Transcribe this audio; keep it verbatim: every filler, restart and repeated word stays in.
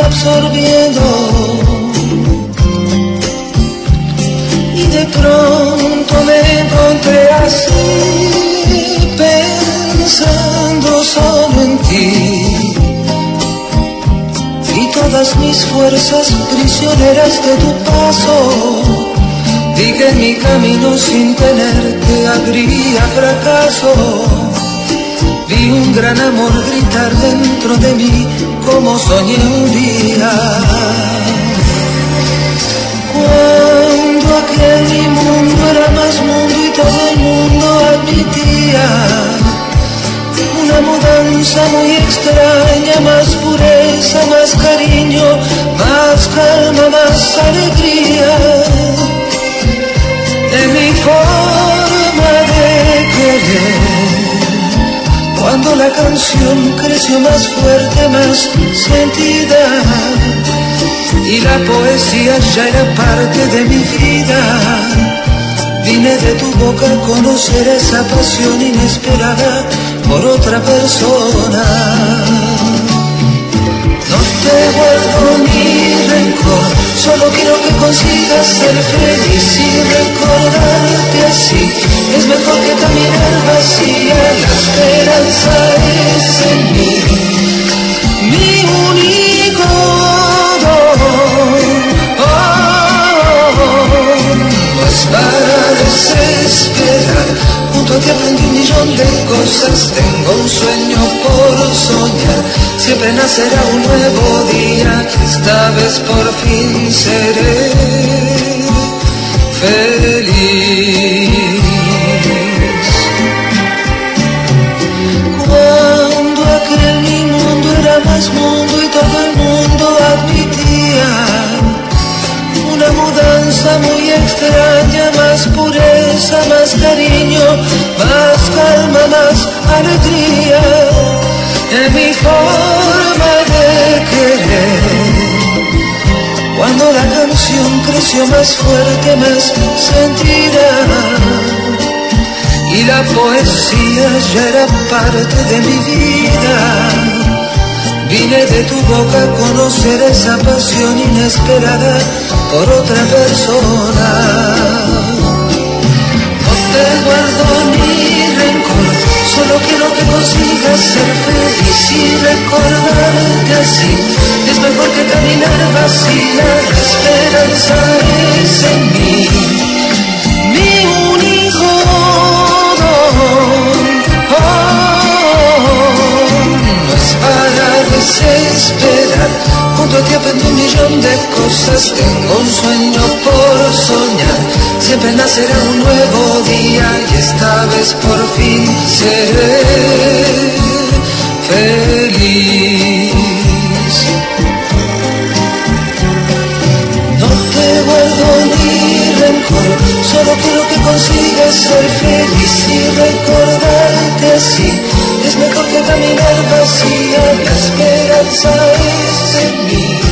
absorbiendo. Y de pronto me encontré así, pensando solo en ti. Y todas mis fuerzas prisioneras de tu paso. Vi que en mi camino sin tenerte habría fracaso. Vi un gran amor gritar dentro de mí como soñé un día. Cuando aquel mi mundo era más mundo y todo el mundo admitía una mudanza muy extraña, más pureza, más cariño, más calma, más alegría. De mi forma de querer, cuando la canción creció más fuerte, más sentida, y la poesía ya era parte de mi vida. Vine de tu boca a conocer esa pasión inesperada por otra persona. No te guardo mi rencor, solo quiero que consigas ser feliz y recordarte así. Es mejor que caminar vacía, la esperanza es en mí, mi único don. Oh, no es para desesperar, junto a ti aprendí un millón de cosas, tengo un sueño por soñar. Siempre nacerá un nuevo día, esta vez por fin seré feliz. Cuando aquel mi mundo era más mundo y todo el mundo admitía una mudanza muy extraña, más pureza, más cariño, más calma, más alegría. En mi forma de querer, cuando la canción creció más fuerte, más sentida, y la poesía ya era parte de mi vida. Vine de tu boca a conocer esa pasión inesperada por otra persona. No te guardo ni rencor, solo quiero que consigas ser feliz y recordarte así. Es mejor que caminar vacía, la esperanza es en mí, mi único don. Oh, no es para desesperar, junto a ti aprendí un millón de cosas, tengo un sueño por soñar. Siempre nacerá un nuevo día y esta vez por fin seré feliz. No te guardo ni rencor, solo quiero que consigas ser feliz y recordarte así. Es mejor que caminar vacía, la esperanza es en mí.